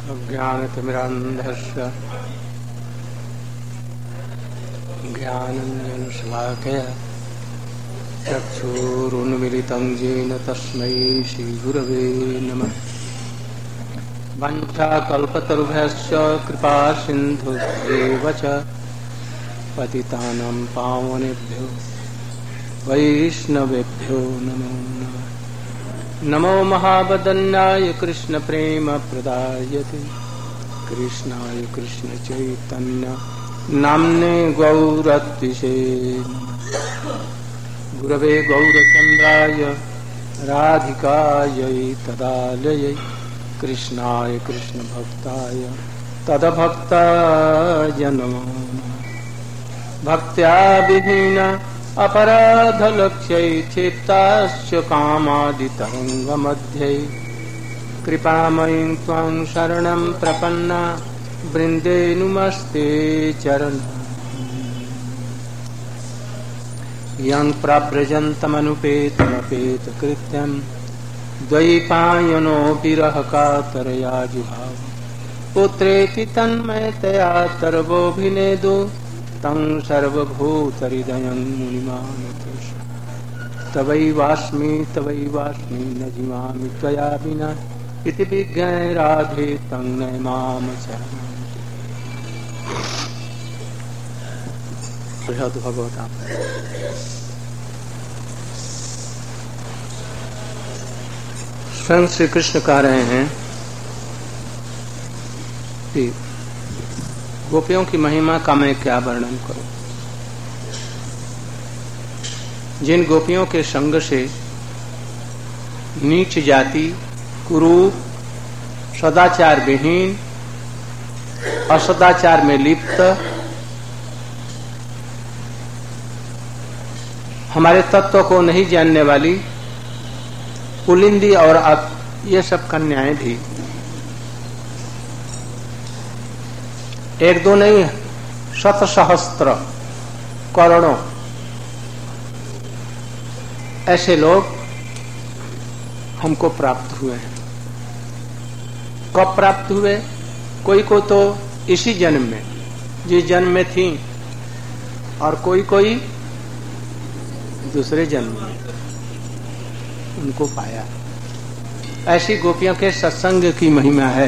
अज्ञानतिमिरान्धस्य ज्ञानाञ्जनशलाकया चक्षुरुन्मीलितं येन तस्मै श्रीगुरवे नमः। वञ्चाकल्पतरुभ्यश्च कृपासिन्धुभ्येव च पतितानां पावनेभ्यो वैष्णवेभ्यो नमो नमः। नमो महावदन्याय कृष्णप्रेमप्रदायते कृष्णाय कृष्णचैतन्य नाम्ने गौरत्विषे गुरवे गौरचन्द्राय राधिकायै तदालयै कृष्णाय कृष्णभक्ताय तदभक्ताय नमो नमः। भक्त्या विहीन अपराधलक्ष्यै क्षिप्ताश्च कामादितरङ्गमध्ये कृपामयीं त्वां शरणं प्रपन्ना वृन्दे नुमस्ते चरणम्। यं प्रव्रजन्तमनुपेतमपेतकृत्यं द्वैपायनो विरह कातरया जुहाव पुत्रेति तन्मयतया तरवोऽभिनेदो तं सर्वभूतहृदयं मुनिमानतोष। तवैवास्मि न जीवामि त्वया विना इति विज्ञाय राधे तं नमाम चरणं। भगवतां स्वयं श्री कृष्ण कह रहे हैं कि गोपियों की महिमा का मैं क्या वर्णन करूं। जिन गोपियों के संग से नीच जाति कुरूप सदाचार विहीन असदाचार में लिप्त हमारे तत्व को नहीं जानने वाली पुलिंदी और ये सब कन्याएं भी एक दो नहीं शत सहस्त्र करोड़ों ऐसे लोग हमको प्राप्त हुए हैं। कब प्राप्त हुए? कोई को तो इसी जन्म में जिस जन्म में थी और कोई कोई दूसरे जन्म में उनको पाया। ऐसी गोपियों के सत्संग की महिमा है।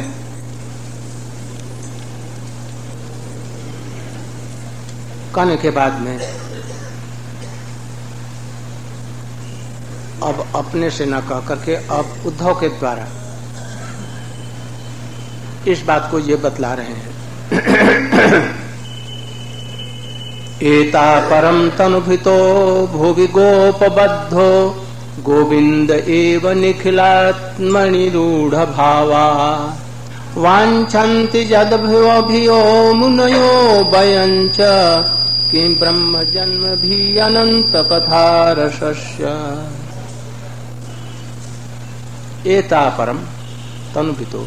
कहने के बाद में अब अपने से न कह करके अब उद्धव के द्वारा इस बात को ये बतला रहे हैं। एता परम तनुभृतो भुवि गोपबद्धो गोविंद एव निखिलात्मनिरूढ़ भावा वाञ्छन्ति यद्भ्यो मुनयो वयञ्च किं ब्रह्म जन्म भी अनंत कथा रसस्य। एता परम तनुभृतो,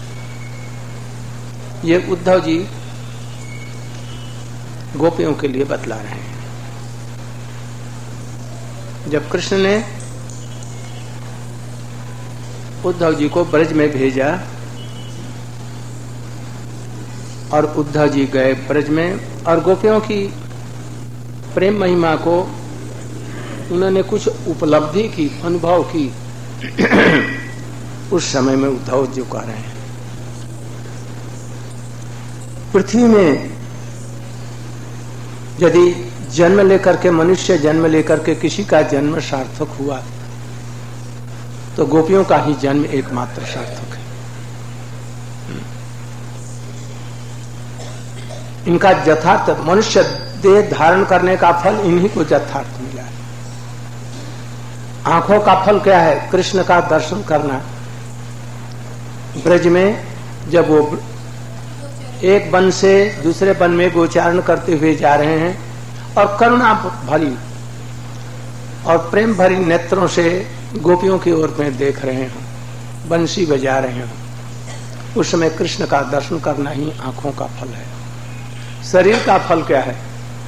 ये उद्धव जी गोपियों के लिए बतला रहे हैं। जब कृष्ण ने उद्धव जी को ब्रज में भेजा और उद्धव जी गए ब्रज में और गोपियों की प्रेम महिमा को उन्होंने कुछ उपलब्धि की, अनुभव की। उस समय में उद्धव जी कह रहे हैं पृथ्वी में यदि जन्म लेकर के मनुष्य जन्म लेकर के किसी का जन्म सार्थक हुआ तो गोपियों का ही जन्म एकमात्र सार्थक है। इनका यथार्थ मनुष्य देह धारण करने का फल इन्हीं को यथार्थ मिला है। आंखों का फल क्या है? कृष्ण का दर्शन करना। ब्रज में जब वो एक वन से दूसरे वन में गोचारण करते हुए जा रहे हैं और करुणा भरी और प्रेम भरी नेत्रों से गोपियों की ओर में देख रहे हैं, बंसी बजा रहे हैं, उस समय कृष्ण का दर्शन करना ही आंखों का फल है। शरीर का फल क्या है?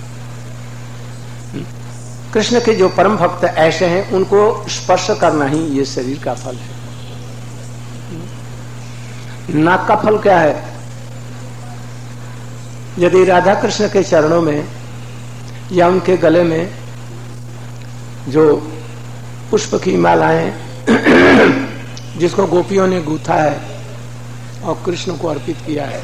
कृष्ण के जो परम भक्त ऐसे हैं उनको स्पर्श करना ही ये शरीर का फल है। नाक का फल क्या है? यदि राधा कृष्ण के चरणों में या उनके गले में जो पुष्प की मालाएं जिसको गोपियों ने गूथा है और कृष्ण को अर्पित किया है,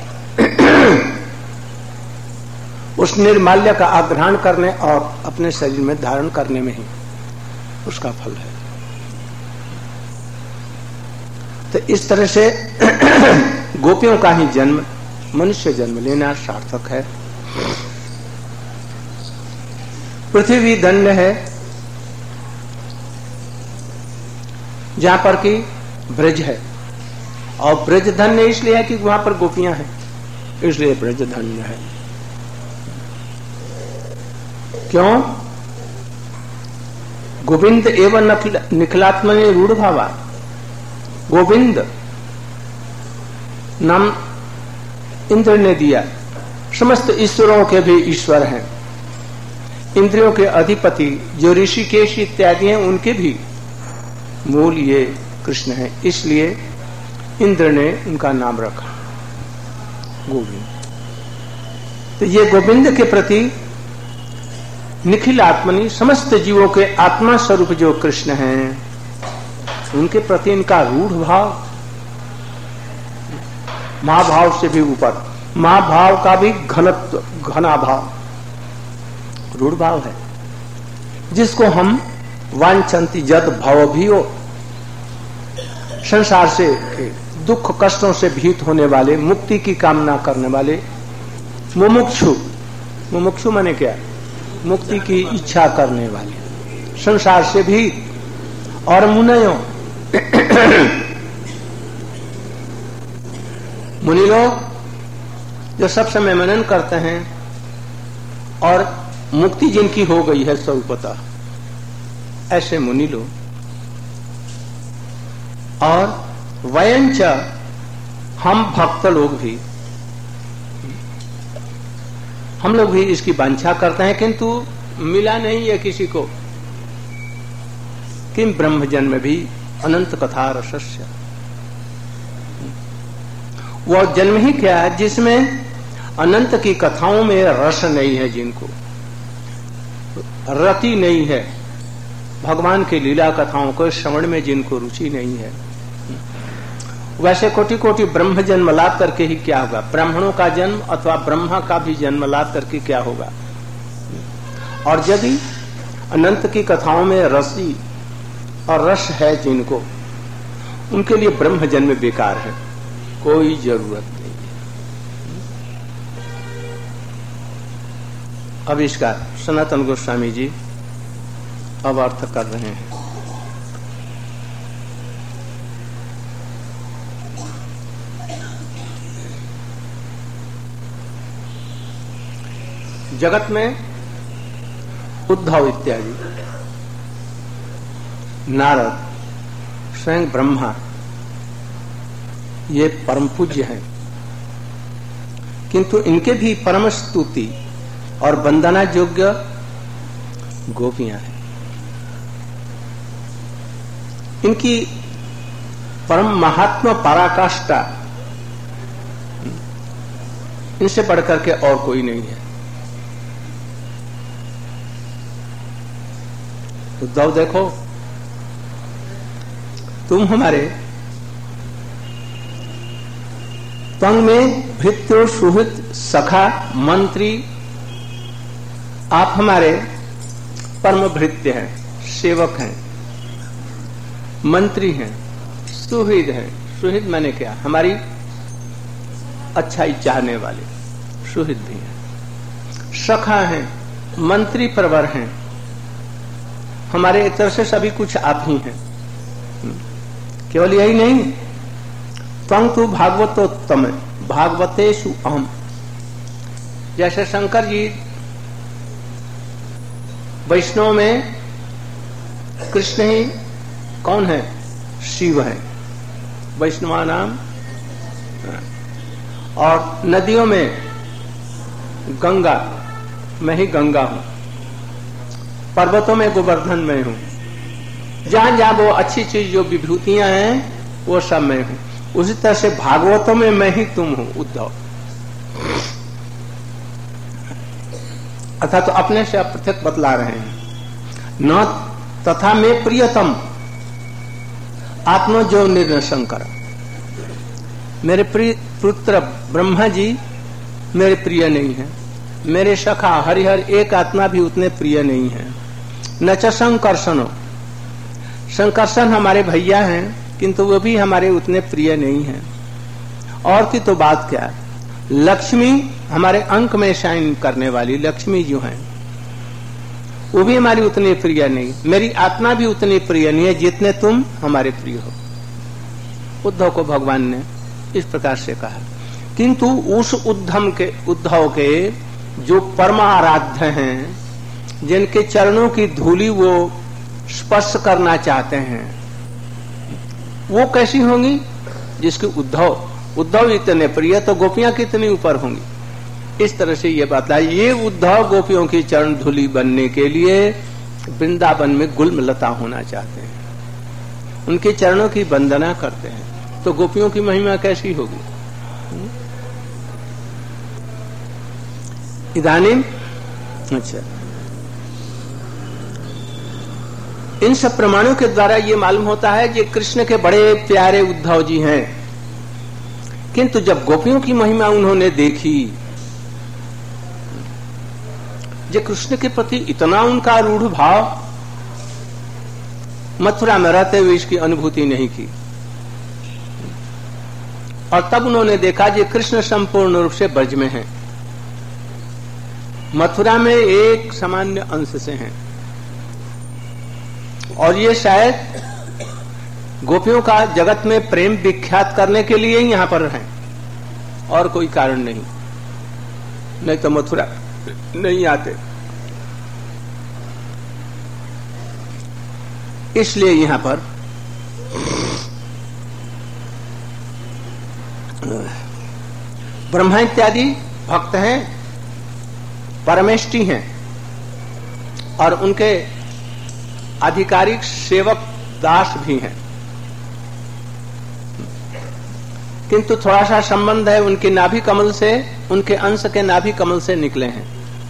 उस निर्माल्य का आग्रहण करने और अपने शरीर में धारण करने में ही उसका फल है। तो इस तरह से गोपियों का ही जन्म, मनुष्य जन्म लेना सार्थक है। पृथ्वी धन्य है जहां पर कि ब्रज है, और ब्रज धन्य इसलिए है कि वहां पर गोपियां हैं, इसलिए ब्रज धन्य है। क्यों? गोविंद एवं निखिलात्मने रूढ़ भावा। गोविंद नाम इंद्र ने दिया, समस्त ईश्वरों के भी ईश्वर हैं, इंद्रियों के अधिपति जो ऋषिकेश इत्यादि हैं उनके भी मूल ये कृष्ण है, इसलिए इंद्र ने उनका नाम रखा गोविंद। तो ये गोविंद के प्रति निखिल आत्मनि, समस्त जीवों के आत्मा स्वरूप जो कृष्ण हैं, उनके प्रति इनका रूढ़ भाव, महाभाव से भी ऊपर, महाभाव का भी घनत्व, घना भाव, रूढ़ भाव है, जिसको हम वांछन्ति जद भव भी हो, संसार से दुख कष्टों से भीत होने वाले, मुक्ति की कामना करने वाले मुमुक्षु, मुमुक्षु माने क्या? मुक्ति की इच्छा करने वाले, संसार से भीत, और मुनयों मुनि लोग जो सब समय मनन करते हैं और मुक्ति जिनकी हो गई है स्वरूपतः, ऐसे मुनि लोग, और वयंच हम भक्त लोग भी, हम लोग भी इसकी वांछा करते हैं, किंतु मिला नहीं है किसी को। किम ब्रह्म जन्म भी अनंत कथा रसस्य, वो जन्म ही क्या है जिसमें अनंत की कथाओं में रस नहीं है, जिनको रति नहीं है, भगवान की लीला कथाओं को श्रवण में जिनको रुचि नहीं है, वैसे कोटि कोटि ब्रह्म जन्म लाभ करके ही क्या होगा? ब्राह्मणों का जन्म अथवा ब्रह्मा का भी जन्म लाभ करके क्या होगा? और यदि अनंत की कथाओं में रसी और रस है जिनको, उनके लिए ब्रह्म जन्म बेकार है, कोई जरूरत नहीं है। अब इसका सनातन गोस्वामी जी अब अर्थ कर रहे हैं। जगत में उद्धव इत्यादि, नारद, स्वयं ब्रह्मा, ये परम पूज्य हैं, किंतु इनके भी परम स्तुति और वंदना योग्य गोपियां हैं। इनकी परम महात्मा पराकाष्ठा, इनसे बढ़कर के और कोई नहीं है। उद्धव देखो, तुम हमारे तंग में भृत्यो सुहृत सखा मंत्री, आप हमारे परम भृत्य हैं, सेवक हैं, मंत्री हैं, सुहृद हैं। सुहृद माने क्या? हमारी अच्छाई चाहने वाले सुहृद भी हैं, सखा हैं, मंत्री प्रवर हैं, हमारे एक तरह से सभी कुछ आप ही हैं। केवल यही नहीं, त्वं तु भागवतोत्तम, भागवतेषु अहम। जैसे शंकर जी वैष्णव में कृष्ण ही कौन है? शिव है, वैष्णवा नाम। और नदियों में गंगा, मैं ही गंगा हूं, पर्वतों में गोवर्धन में हूं, जहां जहां वो अच्छी चीज जो विभूतियां हैं वो सब मैं हूं। उसी तरह से भागवतों में मैं ही तुम हूं उद्धव, अर्थात तो अपने से पृथक बतला रहे हैं। न तथा में प्रियतम आत्मा जो निर्णशंकर, मेरे प्रिय पुत्र ब्रह्मा जी मेरे प्रिय नहीं है, मेरे सखा हरिहर एक आत्मा भी उतने प्रिय नहीं है। न च संकर्षणो, संकर्षण हमारे भैया हैं किंतु वो भी हमारे उतने प्रिय नहीं हैं। और की तो बात क्या, लक्ष्मी हमारे अंक में शाइन करने वाली लक्ष्मी जो हैं वो भी हमारी उतनी प्रिय नहीं, मेरी आत्मा भी उतनी प्रिय नहीं है जितने तुम हमारे प्रिय हो। उद्धव को भगवान ने इस प्रकार से कहा। किंतु उस उद्धव के जो परमाराध्य हैं, जिनके चरणों की धूली वो स्पर्श करना चाहते हैं, वो कैसी होंगी? जिसके उद्धव इतने प्रिय तो गोपियां कितनी ऊपर होंगी। इस तरह से ये बात है। ये उद्धव गोपियों की चरण धूली बनने के लिए वृंदावन में गुलमलता होना चाहते हैं, उनके चरणों की वंदना करते हैं, तो गोपियों की महिमा कैसी होगी? इदानीम अच्छा, इन सब प्रमाणों के द्वारा ये मालूम होता है कि कृष्ण के बड़े प्यारे उद्धव जी हैं। किंतु जब गोपियों की महिमा उन्होंने देखी, जो कृष्ण के प्रति इतना उनका रूढ़ भाव, मथुरा में रहते हुए इसकी अनुभूति नहीं की। और तब उन्होंने देखा कि कृष्ण संपूर्ण रूप से ब्रज में हैं, मथुरा में एक सामान्य अंश से हैं, और ये शायद गोपियों का जगत में प्रेम विख्यात करने के लिए ही यहां पर हैं, और कोई कारण नहीं तो मथुरा नहीं आते। इसलिए यहां पर ब्रह्मा इत्यादि भक्त हैं, परमेष्टि हैं, और उनके आधिकारिक सेवक दास भी हैं। किंतु थोड़ा सा संबंध है उनके नाभि कमल से, उनके अंश के नाभि कमल से निकले हैं।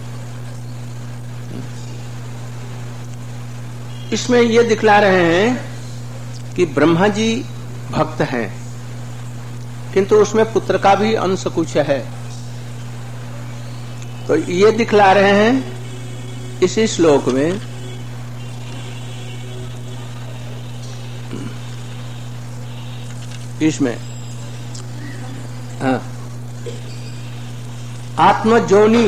इसमें ये दिखला रहे हैं कि ब्रह्मा जी भक्त हैं, किंतु उसमें पुत्र का भी अंश कुछ है। तो ये दिखला रहे हैं इसी श्लोक में, इसमें आत्मजोनी,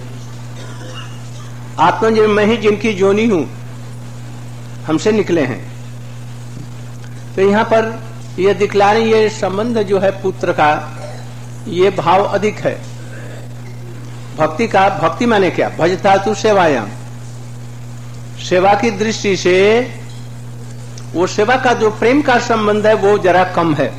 आत्म मैं ही जिनकी जोनी हूं, हमसे निकले हैं। तो यहां पर यह दिखला रहे, ये संबंध जो है पुत्र का, ये भाव अधिक है। भक्ति का, भक्ति माने क्या? भजता तु सेवायाम, सेवा की दृष्टि से वो सेवा का जो प्रेम का संबंध है वो जरा कम है।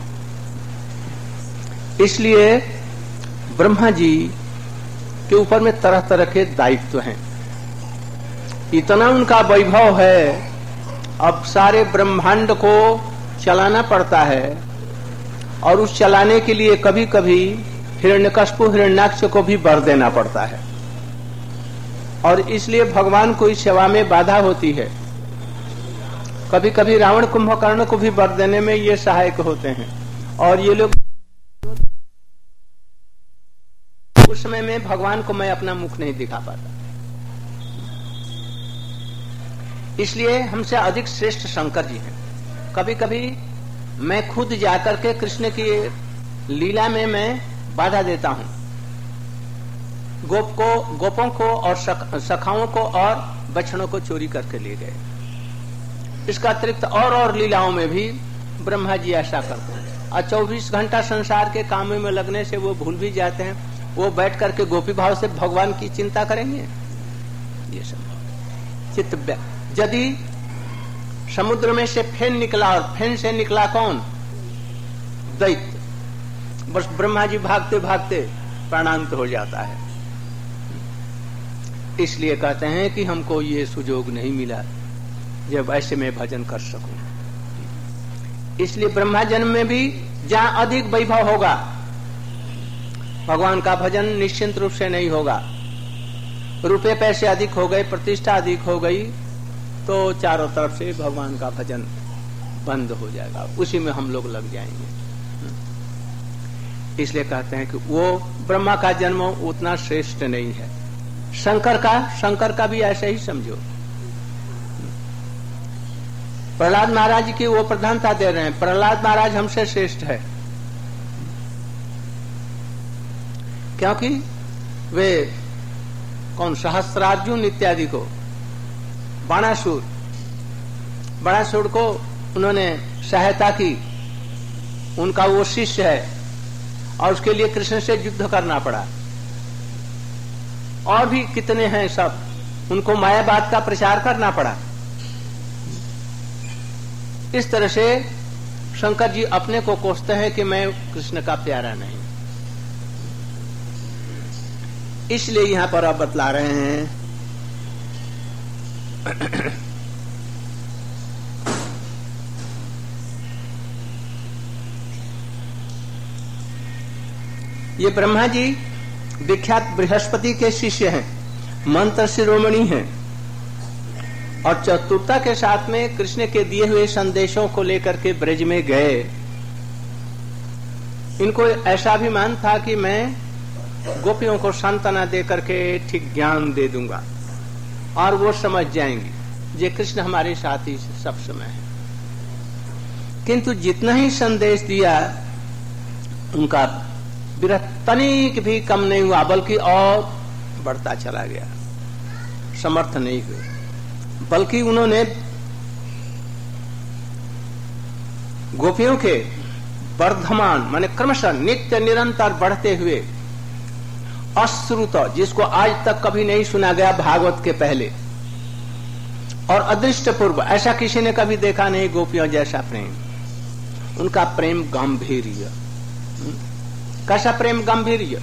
इसलिए ब्रह्मा जी के ऊपर में तरह तरह के दायित्व हैं। इतना उनका वैभव है, अब सारे ब्रह्मांड को चलाना पड़ता है, और उस चलाने के लिए कभी कभी हिरण्यकश्यप हिरण्याक्ष को भी वर देना पड़ता है, और इसलिए भगवान को इस सेवा में बाधा होती है। कभी कभी रावण कुंभकर्ण को भी वर देने में ये सहायक होते हैं, और ये लोग उस समय में भगवान को मैं अपना मुख नहीं दिखा पाता। इसलिए हमसे अधिक श्रेष्ठ शंकर जी हैं। कभी कभी मैं खुद जाकर के कृष्ण की लीला में मैं बाधा देता हूं, गोपों को और सखाओं को और बछड़ों को चोरी करके ले गए। इसका अतिरिक्त और लीलाओं में भी ब्रह्मा जी ऐसा करते हैं, और 24 घंटा संसार के कामों में लगने से वो भूल भी जाते हैं। वो बैठ करके गोपी भाव से भगवान की चिंता करेंगे, ये संभव चित्त। यदि समुद्र में से फेन निकला, और फेन से निकला कौन? दैत्य। बस ब्रह्मा जी भागते भागते प्राणांत हो जाता है। इसलिए कहते हैं कि हमको ये सुजोग नहीं मिला जब ऐसे में भजन कर सकूं। इसलिए ब्रह्मा जन्म में भी जहां अधिक वैभव होगा भगवान का भजन निश्चिंत रूप से नहीं होगा। रुपए पैसे अधिक हो गए, प्रतिष्ठा अधिक हो गई, तो चारों तरफ से भगवान का भजन बंद हो जाएगा, उसी में हम लोग लग जाएंगे। इसलिए कहते हैं कि वो ब्रह्मा का जन्म उतना श्रेष्ठ नहीं है। शंकर का भी ऐसे ही समझो। प्रहलाद महाराज की वो प्रधानता दे रहे हैं, प्रहलाद महाराज हमसे श्रेष्ठ है, क्योंकि वे कौन सहस्त्रार्जुन इत्यादि को बाणासुर को उन्होंने सहायता की, उनका वो शिष्य है और उसके लिए कृष्ण से युद्ध करना पड़ा। और भी कितने हैं सब, उनको मायावाद का प्रचार करना पड़ा। इस तरह से शंकर जी अपने को कोसते हैं कि मैं कृष्ण का प्यारा नहीं। इसलिए यहां पर आप बतला रहे हैं ये ब्रह्मा जी विख्यात बृहस्पति के शिष्य हैं, मंत्र शिरोमणि हैं, और चतुरता के साथ में कृष्ण के दिए हुए संदेशों को लेकर के ब्रज में गए। इनको ऐसा अभिमान था कि मैं गोपियों को सांत्वना दे करके ठीक ज्ञान दे दूंगा और वो समझ जाएंगी जे कृष्ण हमारे साथ ही सब समय है। किंतु जितना ही संदेश दिया उनका विरह तनिक भी कम नहीं हुआ, बल्कि और बढ़ता चला गया, समर्थ नहीं हुए। बल्कि उन्होंने गोपियों के वर्धमान माने क्रमशः नित्य निरंतर बढ़ते हुए अश्रुत, जिसको आज तक कभी नहीं सुना गया भागवत के पहले, और अदृष्टपूर्व ऐसा किसी ने कभी देखा नहीं गोपियों जैसा प्रेम। उनका प्रेम गंभीर्य, कैसा प्रेम गंभीर्य,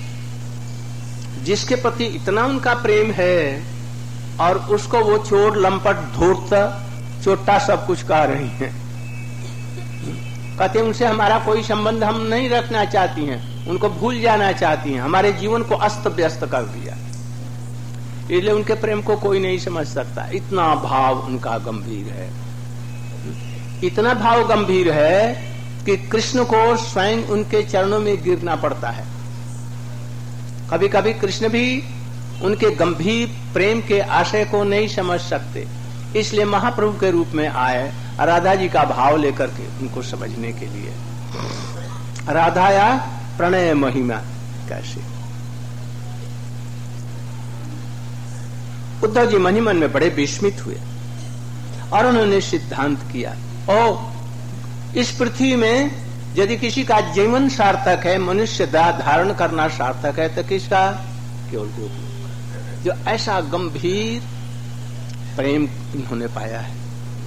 जिसके प्रति इतना उनका प्रेम है और उसको वो चोर लंपट धूर्त चोटा सब कुछ कह रही हैं। कहते उनसे हमारा कोई संबंध हम नहीं रखना चाहती हैं, उनको भूल जाना चाहती हैं, हमारे जीवन को अस्त व्यस्त कर दिया। इसलिए उनके प्रेम को कोई नहीं समझ सकता। इतना भाव उनका गंभीर है, इतना भाव गंभीर है कि कृष्ण को स्वयं उनके चरणों में गिरना पड़ता है। कभी कभी कृष्ण भी उनके गंभीर प्रेम के आशय को नहीं समझ सकते, इसलिए महाप्रभु के रूप में आए राधा जी का भाव लेकर के उनको समझने के लिए। राधा या प्रणय महिमा कैसे। उद्धव जी मन ही मन में बड़े विस्मित हुए और उन्होंने सिद्धांत किया, ओ इस पृथ्वी में यदि किसी का जीवन सार्थक है, मनुष्य धारण करना सार्थक है, तो किसका? केवल गोपी, जो ऐसा गंभीर प्रेम इन्होंने पाया है।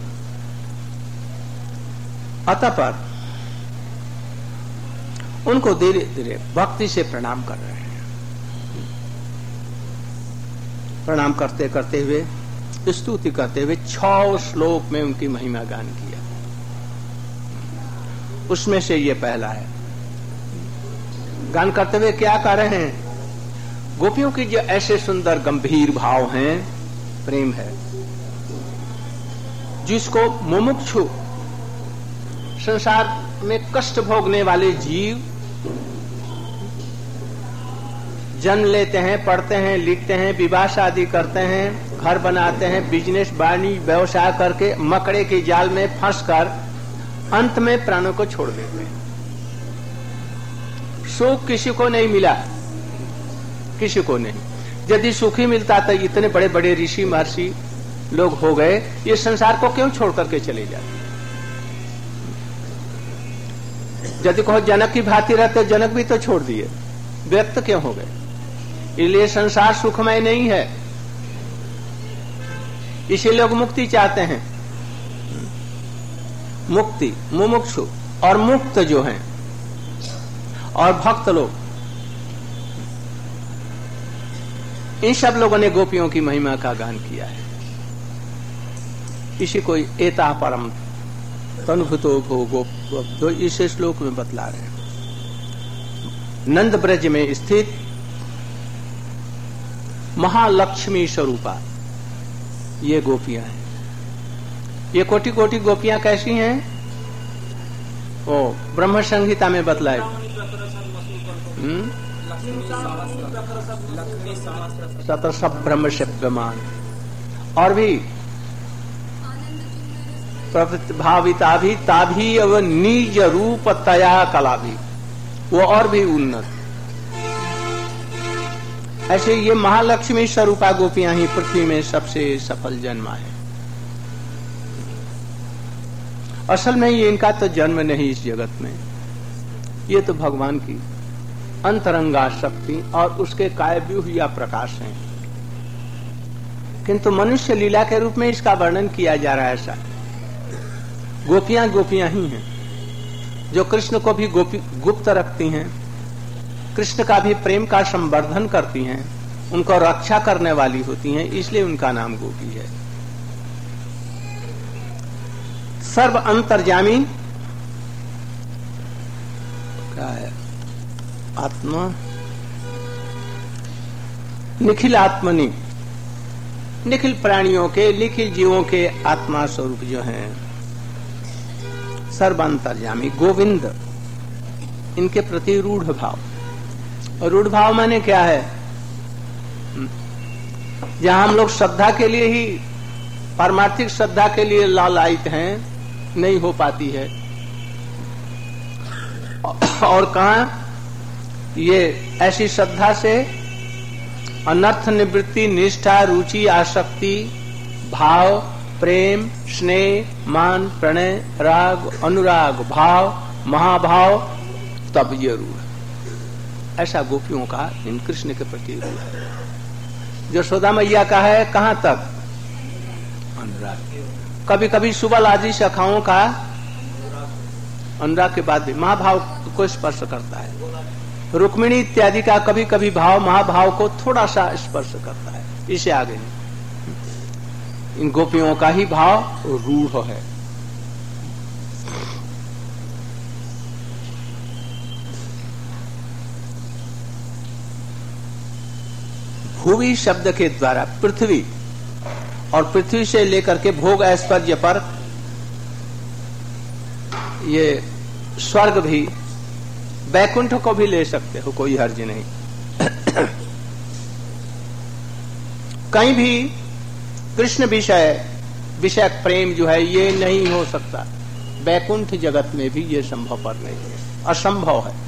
अतःपर उनको धीरे धीरे भक्ति से प्रणाम कर रहे हैं। प्रणाम करते करते हुए, स्तुति करते हुए 6 श्लोक में उनकी महिमा गान किया। उसमें से ये पहला है। गान करते हुए क्या कह रहे हैं? गोपियों की जो ऐसे सुंदर गंभीर भाव हैं, प्रेम है, जिसको मुमुक्षु संसार में कष्ट भोगने वाले जीव जन्म लेते हैं, पढ़ते हैं, लिखते हैं, विवाह शादी करते हैं, घर बनाते हैं, बिजनेस वाणिज्य व्यवसाय करके मकड़े के जाल में फंसकर अंत में प्राणों को छोड़ देते हैं। सुख किसी को नहीं मिला, किसी को नहीं। यदि सुख ही मिलता तो इतने बड़े बड़े ऋषि महर्षि लोग हो गए, ये संसार को क्यों छोड़ करके चले जाते? यदि कहो जनक की भांति रहते, जनक भी तो छोड़ दिए, व्यक्त क्यों हो गए? इसलिए संसार सुखमय नहीं है, इसीलिए लोग मुक्ति चाहते हैं। मुक्ति, मुमुक्षु और मुक्त जो हैं और भक्त लोग, इन सब लोगों ने गोपियों की महिमा का गान किया है। इसी को एता परम तनुभूतो भो गोप, इस श्लोक में बतला रहे हैं। नंद ब्रज में स्थित महालक्ष्मी स्वरूपा ये गोपियां हैं। ये कोटि कोटि गोपियां कैसी हैं? वो ब्रह्म संहिता में बतलाए। सतसब ब्रह्म शब्दमान, और भी भाविता भी ताभी अव निज रूप तया कला भी, वो और भी उन्नत। ऐसे ये महालक्ष्मी स्वरूपा गोपियां ही पृथ्वी में सबसे सफल जन्मा है। असल में ये इनका तो जन्म नहीं इस जगत में, ये तो भगवान की अंतरंगा शक्ति और उसके कायव्यूह या प्रकाश है। किंतु मनुष्य लीला के रूप में इसका वर्णन किया जा रहा है। ऐसा गोपियां गोपियां ही हैं जो कृष्ण को भी गुप्त रखती हैं, कृष्ण का भी प्रेम का संवर्धन करती हैं, उनको रक्षा करने वाली होती हैं, इसलिए उनका नाम गोपी है। सर्व अंतर्यामी क्या है? आत्मा निखिल आत्मनि, निखिल प्राणियों के, निखिल जीवों के आत्मा स्वरूप जो हैं, सर्व अंतर्यामी गोविंद, इनके प्रति रूढ़ भाव। और रूढ़ भाव माने क्या है? जहां हम लोग श्रद्धा के लिए ही, पारमार्थिक श्रद्धा के लिए लालायित हैं, नहीं हो पाती है। और कहा ये ऐसी श्रद्धा से अनर्थ निवृत्ति, निष्ठा, रुचि, आसक्ति, भाव, प्रेम, स्नेह, मान, प्रणय, राग, अनुराग, भाव, महाभाव, तब ये रूढ़। ऐसा गोपियों का इन कृष्ण के प्रति रूढ़ है। यशोदा मैया का है कहां तक? अनुराग। कभी कभी सुबल आदि शाखाओं का अनुराग के बाद भी महाभाव को स्पर्श करता है। रुक्मिणी इत्यादि का कभी कभी भाव महाभाव को थोड़ा सा स्पर्श करता है, इसे आगे नहीं। इन गोपियों का ही भाव रूढ़ है। भूवि शब्द के द्वारा पृथ्वी, और पृथ्वी से लेकर के भोग ऐश्वर्य पर ये स्वर्ग भी, वैकुंठ को भी ले सकते हो, कोई हर्ज नहीं। कहीं भी कृष्ण विषय प्रेम जो है ये नहीं हो सकता। वैकुंठ जगत में भी ये संभव पर नहीं है, असंभव है।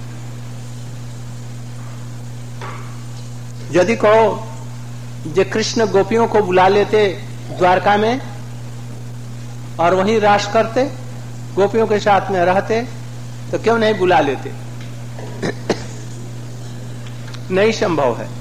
यदि कहो जे कृष्ण गोपियों को बुला लेते द्वारका में और वहीं रास करते, गोपियों के साथ में रहते, तो क्यों नहीं बुला लेते? नहीं संभव है।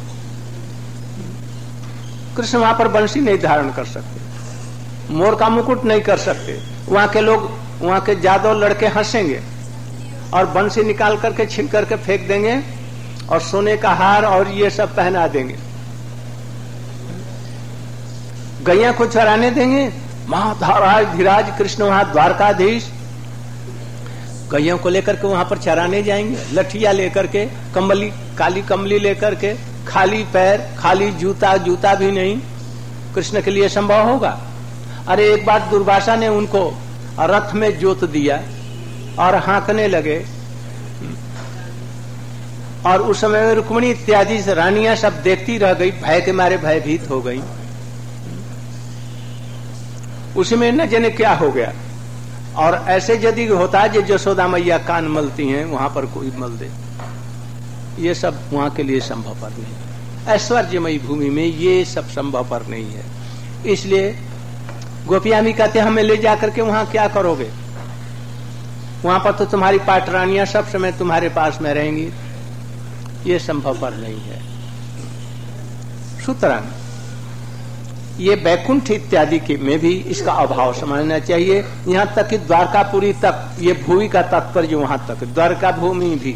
कृष्ण वहां पर बंसी नहीं धारण कर सकते, मोर का मुकुट नहीं कर सकते। वहां के लोग, वहां के जादव लड़के हंसेंगे और बंसी निकाल करके छीन करके फेंक देंगे और सोने का हार और ये सब पहना देंगे। गैया को चराने देंगे, महाधराज धीराज कृष्ण वहां द्वारकाधीश गैयों को लेकर के वहां पर चराने जाएंगे, लठिया लेकर के, कम्बली, काली कमली लेकर के, खाली पैर, खाली जूता, जूता भी नहीं। कृष्ण के लिए संभव होगा? अरे एक बार दुर्वासा ने उनको रथ में जोत दिया और हाँकने लगे, और उस समय में रुक्मिणी इत्यादि रानियां सब देखती रह गई, भय के मारे भयभीत हो गई। उसी में न जाने क्या हो गया। और ऐसे यदि होता है जो यशोदा मैया कान मलती हैं, वहां पर कोई मल दे, ये सब वहां के लिए संभव पर नहीं। ऐश्वर्यमयी भूमि में ये सब संभव पर नहीं है। इसलिए गोपियां भी कहते हमें ले जाकर के वहां क्या करोगे? वहां पर तो तुम्हारी पाटरानियां सब समय तुम्हारे पास में रहेंगी, ये संभव पर नहीं है। सुतरां ये वैकुंठ इत्यादि के में भी इसका अभाव समझना चाहिए। यहां तक कि द्वारकापुरी तक, ये भूमि का तात्पर्य वहां तक, द्वारका भूमि भी।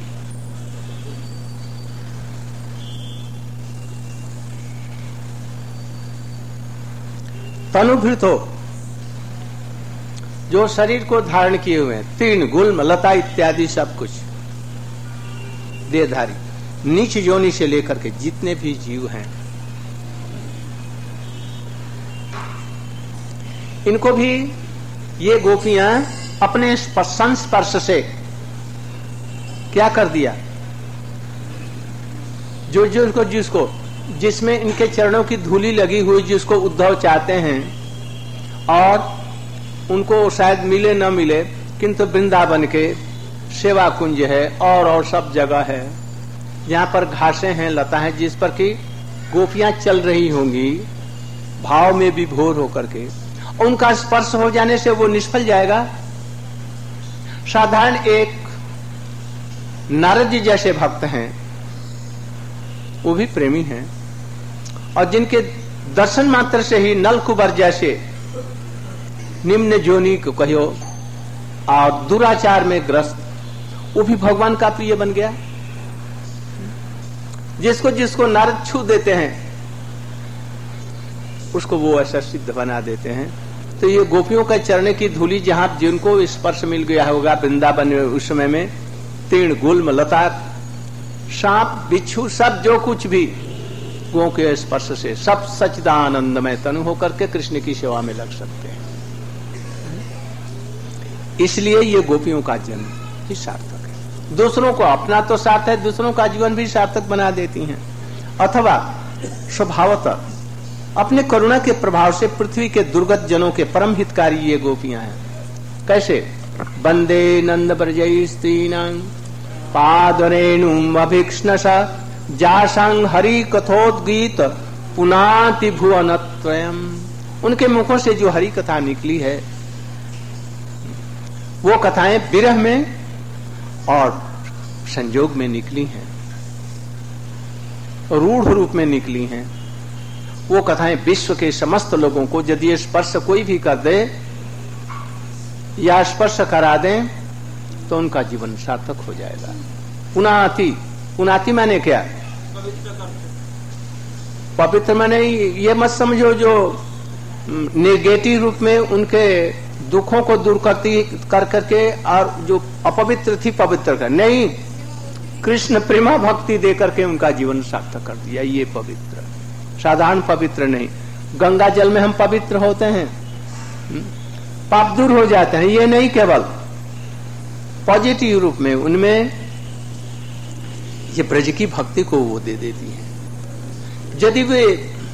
तनुभृतो, जो शरीर को धारण किए हुए हैं, तीर्ण गुल्म लता इत्यादि सब कुछ देहधारी, नीच योनि से लेकर के जितने भी जीव हैं, इनको भी ये गोपियां अपने संस्पर्श से क्या कर दिया, जो जिसको जिसमें इनके चरणों की धूली लगी हुई, जिसको उद्धव चाहते हैं और उनको शायद मिले न मिले, किंतु वृंदावन के सेवा कुंज है और सब जगह है जहां पर घासें हैं, लता है, जिस पर की गोपियां चल रही होंगी भाव में विभोर होकर के, उनका स्पर्श हो जाने से वो निष्फल जाएगा। साधारण एक नारद जी जैसे भक्त हैं, वो भी प्रेमी हैं, और जिनके दर्शन मात्र से ही नलकुबर जैसे निम्न जोनी को कहो और दुराचार में ग्रस्त, वो भी भगवान का प्रिय बन गया। जिसको नारद छू देते हैं उसको वो ऐसा सिद्ध बना देते हैं। तो ये गोपियों का चरण की धूली जहां जिनको स्पर्श मिल गया होगा वृंदावन उस समय में, तीर्ण गुल्म लता सांप बिच्छू सब जो कुछ भी गो के स्पर्श से सब सच्चिदानंदमय तनु होकर के कृष्ण की सेवा में लग सकते हैं। इसलिए ये गोपियों का जन्म ही सार्थक है। दूसरों को, अपना तो सार्थ है, दूसरों का जीवन भी सार्थक बना देती हैं। अथवा स्वभावतः अपने करुणा के प्रभाव से पृथ्वी के दुर्गत जनों के परम हितकारी ये गोपियां हैं। कैसे? वंदे नंद ब्रजै स्त्रीणां पादरेणुम अभिक्ष्णस जासंग हरि कथोद्गीत पुनाति भुवनत्रयम्। उनके मुखों से जो हरि कथा निकली है वो कथाएं विरह में और संजोग में निकली हैं, रूढ़ रूप में निकली हैं। वो कथाएं विश्व के समस्त लोगों को यदि स्पर्श कोई भी कर दे या स्पर्श करा दें तो उनका जीवन सार्थक हो जाएगा। पुनाति माने क्या? पवित्र माने ये मत समझो जो नेगेटिव रूप में उनके दुखों को दूर कर करके और जो अपवित्र थी पवित्र कर, नहीं, कृष्ण प्रेमा भक्ति दे करके उनका जीवन सार्थक कर दिया। ये पवित्र, साधारण पवित्र नहीं। गंगा जल में हम पवित्र होते हैं, पाप दूर हो जाते हैं, ये नहीं, केवल पॉजिटिव रूप में उनमें ये ब्रज की भक्ति को वो दे देती है। यदि वे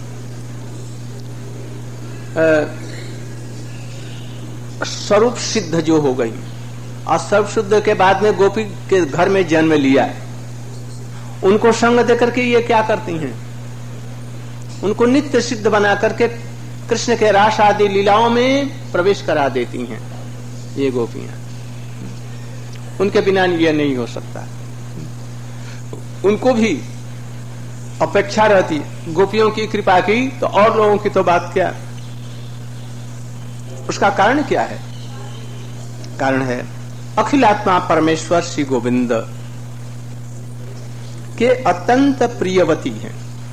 स्वरूप सिद्ध जो हो गई और स्वरूप सिद्ध के बाद में गोपी के घर में जन्म लिया, उनको संग देकर के ये क्या करती हैं? उनको नित्य सिद्ध बना करके कृष्ण के रास आदि लीलाओं में प्रवेश करा देती हैं ये गोपियां। उनके बिना ये नहीं हो सकता। उनको भी अपेक्षा रहती, गोपियों की कृपा की तो और लोगों की तो बात क्या। उसका कारण क्या है? कारण है अखिलात्मा परमेश्वर श्री गोविंद के अत्यंत प्रियवती हैं,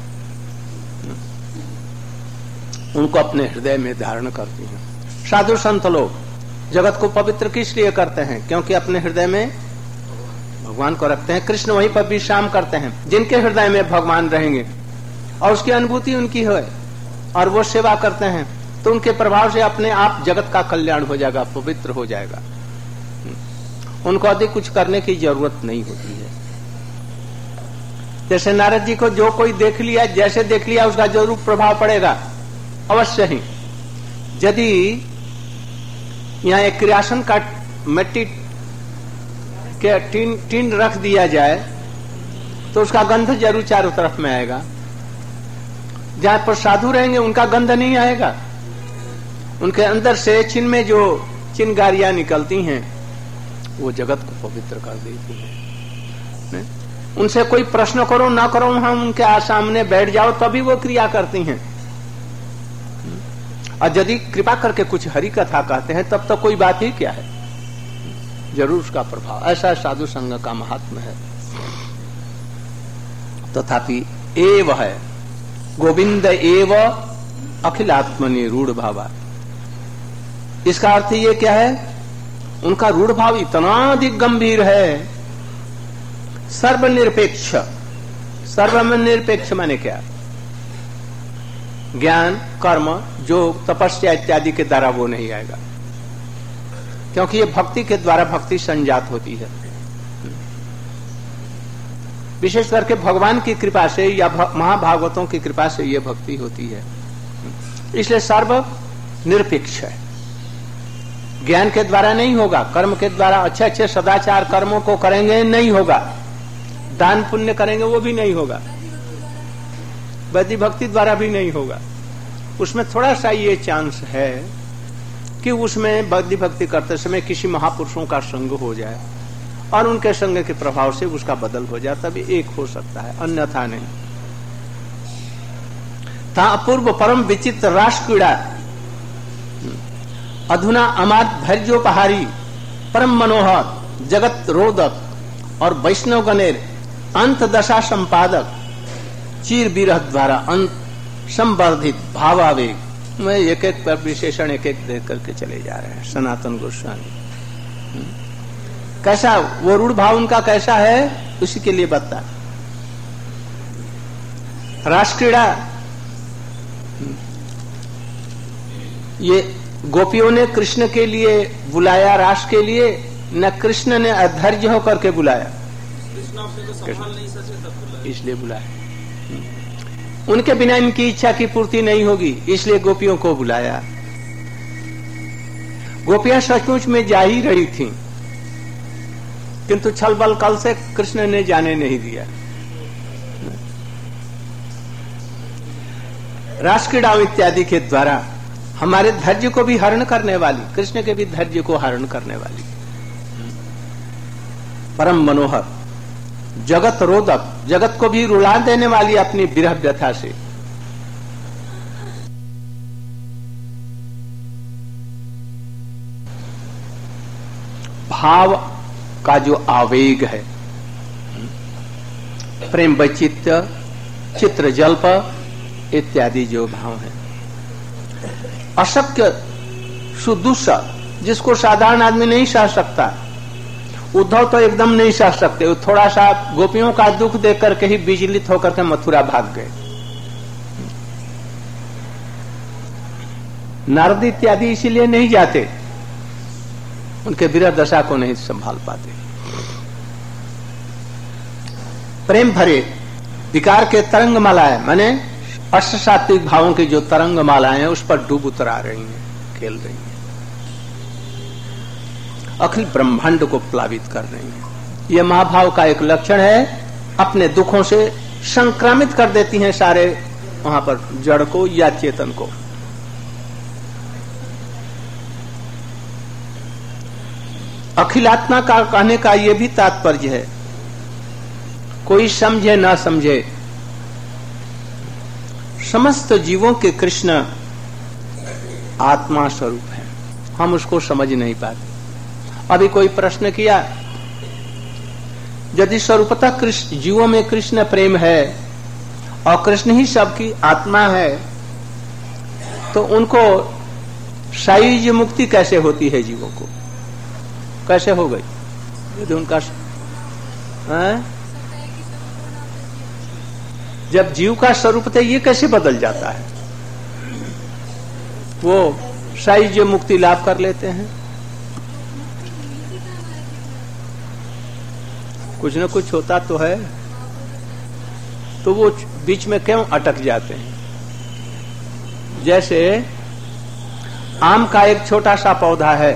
उनको अपने हृदय में धारण करती हैं। साधु संत लोग जगत को पवित्र किस लिए करते हैं? क्योंकि अपने हृदय में भगवान को रखते हैं। कृष्ण वहीं पर विश्राम करते हैं। जिनके हृदय में भगवान रहेंगे और उसकी अनुभूति उनकी है और वो सेवा करते हैं तो उनके प्रभाव से अपने आप जगत का कल्याण हो जाएगा, पवित्र हो जाएगा। उनको अधिक कुछ करने की जरूरत नहीं होती है। जैसे नारद जी को जो कोई देख लिया, जैसे देख लिया उसका जरूर प्रभाव पड़ेगा अवश्य ही। यदि यहाँ एक क्रियासन का मिट्टी के टीन रख दिया जाए तो उसका गंध जरूर चारों तरफ में आएगा। जहां पर साधु रहेंगे उनका गंध नहीं आएगा। उनके अंदर से चिन्ह में जो चिन्हगारियां निकलती हैं वो जगत को पवित्र कर देती हैं। उनसे कोई प्रश्न करो ना करो, हम उनके सामने बैठ जाओ तभी वो क्रिया करती हैं। और यदि कृपा करके कुछ हरि कथा कहते हैं तब तो कोई बात ही क्या है, जरूर उसका प्रभाव। ऐसा साधु संग का महात्मा है। तथापि एव है गोविंद एव अखिलात्मनि रूढ़ भावा। इसका अर्थ ये क्या है, उनका रूढ़ भाव इतना अधिक गंभीर है। सर्वनिरपेक्ष, सर्वनिरपेक्ष माने क्या, ज्ञान, कर्म, योग, तपस्या इत्यादि के द्वारा वो नहीं आएगा, क्योंकि ये भक्ति के द्वारा भक्ति संजात होती है। विशेष करके भगवान की कृपा से या महाभागवतों की कृपा से ये भक्ति होती है, इसलिए सर्व निरपेक्ष है। ज्ञान के द्वारा नहीं होगा, कर्म के द्वारा अच्छे अच्छे सदाचार कर्मों को करेंगे नहीं होगा, दान पुण्य करेंगे वो भी नहीं होगा, वैदिक भक्ति द्वारा भी नहीं होगा। उसमें थोड़ा सा ये चांस है कि उसमें वैदिक भक्ति करते समय किसी महापुरुषों का संग हो जाए और उनके संग के प्रभाव से उसका बदल हो जाए, तभी एक हो सकता है, अन्यथा नहीं। था अपूर्व परम विचित्र रास क्रीड़ा अधुना अमाद धैर्योपहारी परम मनोहर जगत रोदक और वैष्णव गणेर अंत दशा संपादक चीर विरह द्वारा अंत संवर्धित भावावेग में एक एक पर विशेषण एक एक देख करके चले जा रहे हैं सनातन गोस्वामी। कैसा वो रूढ़ भाव उनका कैसा है, उसी के लिए बता। रासक्रीड़ा, ये गोपियों ने कृष्ण के लिए बुलाया, रास के लिए, न कृष्ण ने अधैर्य होकर के बुलाया, इसलिए बुलाया। उनके बिना इनकी इच्छा की पूर्ति नहीं होगी, इसलिए गोपियों को बुलाया। गोपियां सचमुच में जा ही रही थीं, किंतु छल बल कल से कृष्ण ने जाने नहीं दिया। रासक्रीड़ा इत्यादि के द्वारा हमारे धैर्य को भी हरण करने वाली, कृष्ण के भी धैर्य को हरण करने वाली, परम मनोहर जगत रोदक, जगत को भी रुला देने वाली अपनी विरह व्यथा से। भाव का जो आवेग है, प्रेम वैचित्र्य, चित्र जल्प इत्यादि जो भाव है, अशक्य सुदुष्य, जिसको साधारण आदमी नहीं सह सकता, उद्धव तो एकदम नहीं सह सकते। थोड़ा सा गोपियों का दुख देख करके ही विचलित होकर के मथुरा भाग गए। नारद इत्यादि इसीलिए नहीं जाते, उनके विरह दशा को नहीं संभाल पाते। प्रेम भरे विकार के तरंग मालाएं, माने अष्ट सात्विक भावों की जो तरंग मालाएं हैं, उस पर डूब उतरा रही हैं, खेल रही हैं, अखिल ब्रह्मांड को प्लावित कर रही हैं। यह महाभाव का एक लक्षण है, अपने दुखों से संक्रमित कर देती हैं सारे वहां पर जड़ को या चेतन को। अखिलात्मा का कहने का यह भी तात्पर्य है, कोई समझे ना समझे, समस्त जीवों के कृष्ण आत्मा स्वरूप है, हम उसको समझ नहीं पाते। अभी कोई प्रश्न किया, यदि स्वरूपतः कृष्ण जीवों में कृष्ण प्रेम है और कृष्ण ही सबकी आत्मा है, तो उनको सायुज्य मुक्ति कैसे होती है, जीवों को कैसे हो गई? यदि उनका जब जीव का स्वरूप था, ये कैसे बदल जाता है? वो सायुज्य मुक्ति लाभ कर लेते हैं, कुछ न कुछ होता तो है, तो वो बीच में क्यों अटक जाते हैं? जैसे आम का एक छोटा सा पौधा है,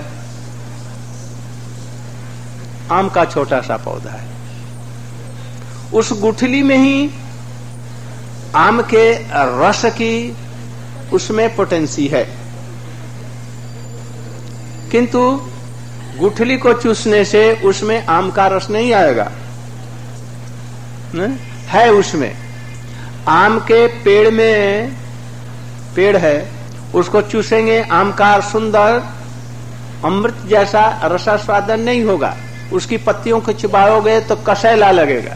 आम का छोटा सा पौधा है, उस गुठली में ही आम के रस की उसमें पोटेंसी है, किंतु गुठली को चूसने से उसमें आम का रस नहीं आएगा, है उसमें आम के पेड़ में पेड़ है, उसको चूसेंगे आम का सुंदर अमृत जैसा रसास्वादन नहीं होगा, उसकी पत्तियों को चिबाओगे तो कसैला लगेगा,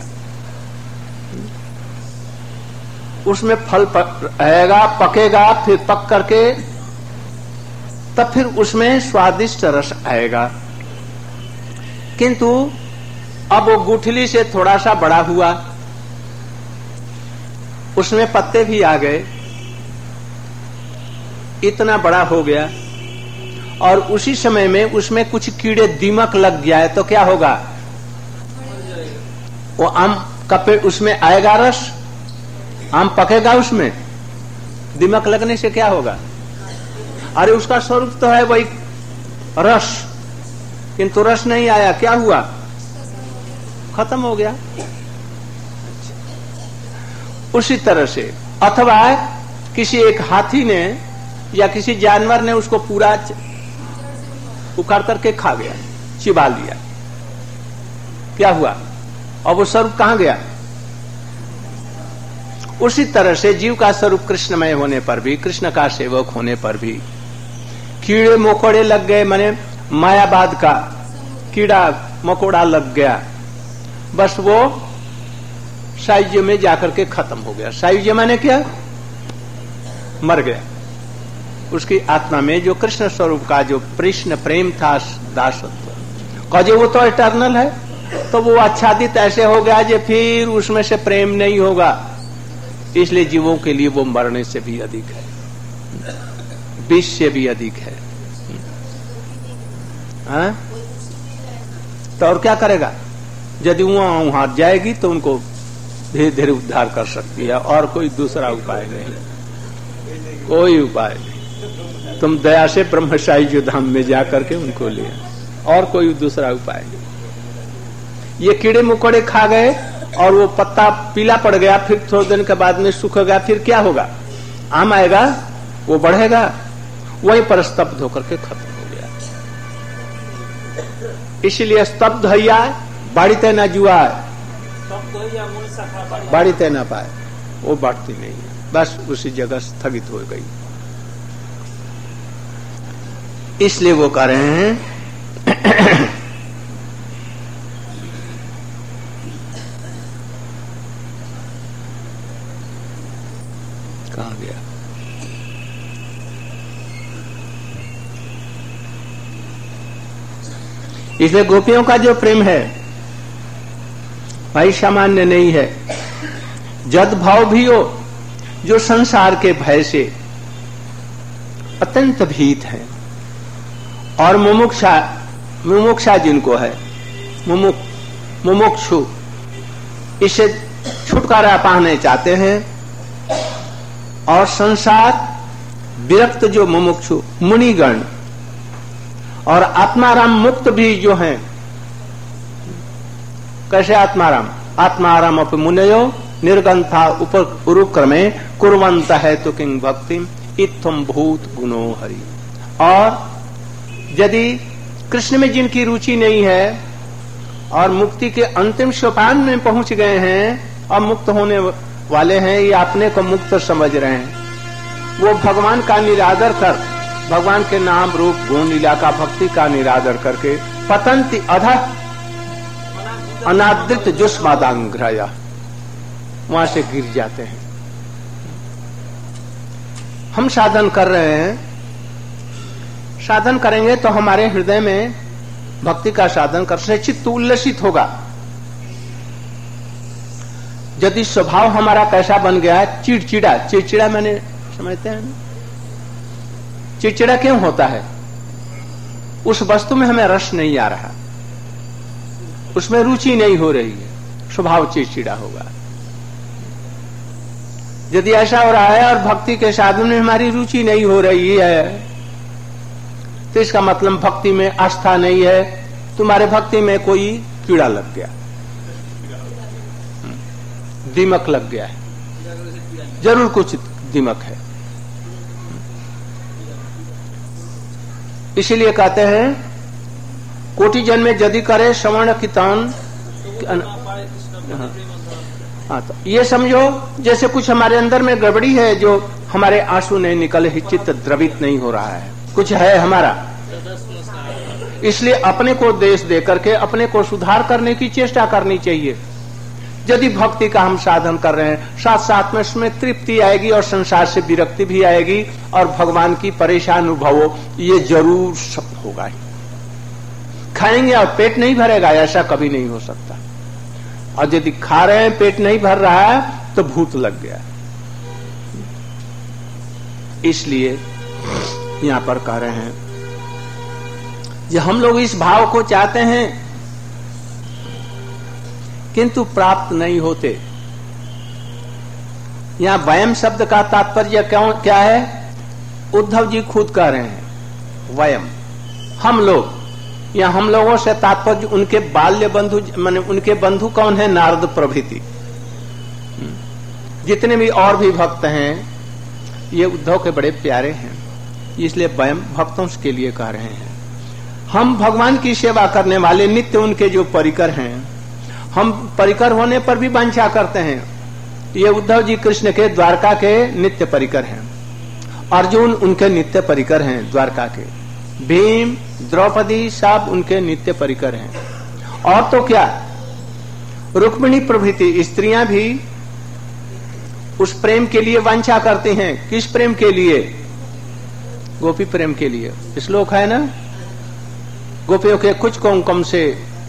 उसमें फल आएगा, पकेगा, फिर पक करके तब फिर उसमें स्वादिष्ट रस आएगा। किंतु अब वो गुठली से थोड़ा सा बड़ा हुआ, उसमें पत्ते भी आ गए, इतना बड़ा हो गया, और उसी समय में उसमें कुछ कीड़े दीमक लग जाए तो क्या होगा? वो आम का पेड़, उसमें आएगा रस, आम पकेगा, उसमें दीमक लगने से क्या होगा? अरे उसका स्वरूप तो है वही रस, किंतु रस नहीं आया, क्या हुआ? खत्म हो गया। उसी तरह से अथवा किसी एक हाथी ने या किसी जानवर ने उसको पूरा उखाड़ करके खा गया, चिबा लिया, क्या हुआ? अब वो स्वरूप कहां गया? उसी तरह से जीव का स्वरूप कृष्णमय होने पर भी, कृष्ण का सेवक होने पर भी कीड़े मकोड़े लग गए, माने मायावाद का कीड़ा मकोड़ा लग गया, बस वो सायुज्य में जाकर के खत्म हो गया। सायुज्य माने क्या? मर गया। उसकी आत्मा में जो कृष्ण स्वरूप का जो कृष्ण प्रेम था, दासत्व कहे वो तो इटर्नल है, तो वो आच्छादित ऐसे हो गया जो फिर उसमें से प्रेम नहीं होगा। इसलिए जीवों के लिए वो मरने से भी अधिक है, विष से भी अधिक है। तो और क्या करेगा? यदि वहां जाएगी तो उनको धीरे धीरे उद्धार कर सकती है, और कोई दूसरा उपाय नहीं, कोई उपाय नहीं। तुम दया से ब्रह्मशाही धाम में जाकर के उनको ले, और कोई दूसरा उपाय नहीं। ये कीड़े मकोड़े खा गए और वो पत्ता पीला पड़ गया, फिर थोड़े दिन के बाद में सूख गया, फिर क्या होगा? आम आएगा, वो बढ़ेगा, वहीं पर स्तब्ध होकर के खत्म हो गया। इसलिए स्तब्ध हैया बाड़ी तय न जुआ, बाड़ी तय न पाए, वो बढ़ती नहीं है, बस उसी जगह स्थगित हो गई। इसलिए वो कह रहे हैं कहां गया? इसलिए गोपियों का जो प्रेम है भाई सामान्य नहीं है। जद भाव भी हो, जो संसार के भय से अत्यंत भीत है, और मुमुक्षा जिनको है, मुमुक्षु, इससे छुटकारा पाने चाहते हैं, और संसार विरक्त जो मुमुक्षु मुनिगण, और आत्माराम मुक्त भी जो हैं। कैसे आत्माराम? आत्माराम अपि मुनयो निर्गंथा उपक्रमे कुर्वंत है तो किंग भक्तिम इत्थम भूत गुणो हरि। और यदि कृष्ण में जिनकी रुचि नहीं है और मुक्ति के अंतिम सोपान में पहुंच गए हैं और मुक्त होने वाले हैं, ये अपने को मुक्त समझ रहे हैं, वो भगवान का निरादर कर, भगवान के नाम रूप गुण लीला का भक्ति का निरादर करके पतंति अधा अनादृत जुष्मादांग्रया, वहां से गिर जाते हैं। हम साधन कर रहे हैं, साधन करेंगे तो हमारे हृदय में भक्ति का साधन करने चित्त उल्लसित होगा। यदि स्वभाव हमारा कैसा बन गया है, चिड़चिड़ा, चिड़चिड़ा मैंने समझते हैं ना? चिड़चिड़ा क्यों होता है? उस वस्तु में हमें रस नहीं आ रहा, उसमें रुचि नहीं हो रही है, स्वभाव चिड़चिड़ा होगा। यदि ऐसा हो रहा है और भक्ति के साधन में हमारी रुचि नहीं हो रही है, तो इसका मतलब भक्ति में आस्था नहीं है, तुम्हारे भक्ति में कोई कीड़ा लग गया, दीमक लग गया है, जरूर कुछ दीमक है। इसीलिए कहते हैं कोटि जन्म में यदि करे श्रवण कीर्तन। हाँ, तो ये समझो जैसे कुछ हमारे अंदर में गड़बड़ी है, जो हमारे आंसू नहीं निकले, चित्त द्रवित नहीं हो रहा है, कुछ है हमारा। इसलिए अपने को देश दे करके अपने को सुधार करने की चेष्टा करनी चाहिए। यदि भक्ति का हम साधन कर रहे हैं, साथ साथ में उसमें तृप्ति आएगी और संसार से विरक्ति भी आएगी और भगवान की परेशान अनुभव ये जरूर सब होगा ही। खाएंगे और पेट नहीं भरेगा, ऐसा कभी नहीं हो सकता। और यदि खा रहे हैं पेट नहीं भर रहा है तो भूत लग गया। इसलिए यहां पर कह रहे हैं कि हम लोग इस भाव को चाहते हैं किंतु प्राप्त नहीं होते। यहां वयम शब्द का तात्पर्य क्या है? उद्धव जी खुद कह रहे हैं वयम, हम लोग। या हम लोगों से तात्पर्य उनके बाल्य बंधु, माने उनके बंधु कौन है? नारद प्रभृति, जितने भी और भी भक्त हैं ये उद्धव के बड़े प्यारे हैं, इसलिए वयम भक्तों के लिए कह रहे हैं। हम भगवान की सेवा करने वाले नित्य उनके जो परिकर हैं, हम परिकर होने पर भी वांछा करते हैं। ये उद्धव जी कृष्ण के द्वारका के नित्य परिकर हैं, अर्जुन उनके नित्य परिकर हैं द्वारका के, भीम द्रौपदी सब उनके नित्य परिकर हैं। और तो क्या, रुक्मिणी प्रभृति स्त्रियां भी उस प्रेम के लिए वांछा करती हैं। किस प्रेम के लिए? गोपी प्रेम के लिए। श्लोक है ना, गोपियों के कुछ कुमकुम से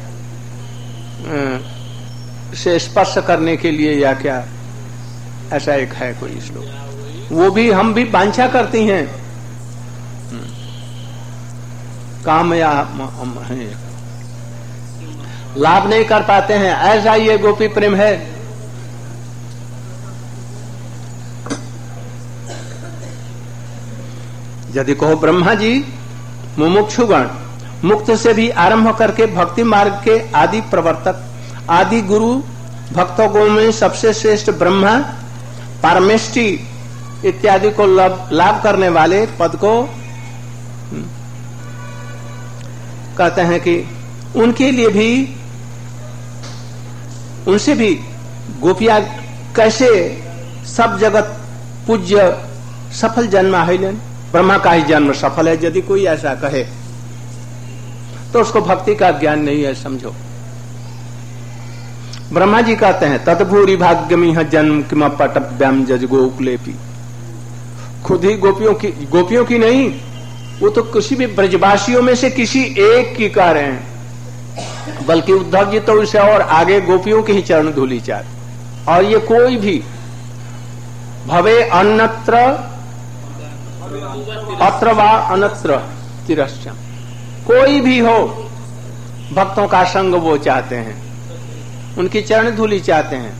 स्पर्श करने के लिए या क्या, ऐसा एक है कोई श्लोक, वो भी हम भी वांछा करती हैं। काम या लाभ नहीं कर पाते हैं, ऐसा ये गोपी प्रेम है। यदि कहो ब्रह्मा जी मुमुक्षुगण मुक्त से भी आरंभ करके भक्ति मार्ग के आदि प्रवर्तक, आदि गुरु भक्तों में सबसे श्रेष्ठ ब्रह्मा, पारमेष्टि इत्यादि को लाभ करने वाले पद को कहते हैं कि उनके लिए भी, उनसे भी गोपिया कैसे सब जगत पूज्य सफल जन्मा है। ब्रह्मा का ही जन्म सफल है। यदि कोई ऐसा कहे तो उसको भक्ति का ज्ञान नहीं है, समझो। ब्रह्मा जी कहते हैं तद्भूरि भाग्यमिह जन्म किम पटभ्यम जज गोकुलेपि। खुद ही गोपियों की नहीं, वो तो किसी भी ब्रजवासियों में से किसी एक की कह रहे हैं, बल्कि उद्धव जी तो उसे और आगे गोपियों के ही चरण धूली चाहते। और ये कोई भी भवे अन्यत्र अत्र वा अनत्र तिरस्यम, कोई भी हो भक्तों का संग वो चाहते हैं, उनकी चरण धूली चाहते हैं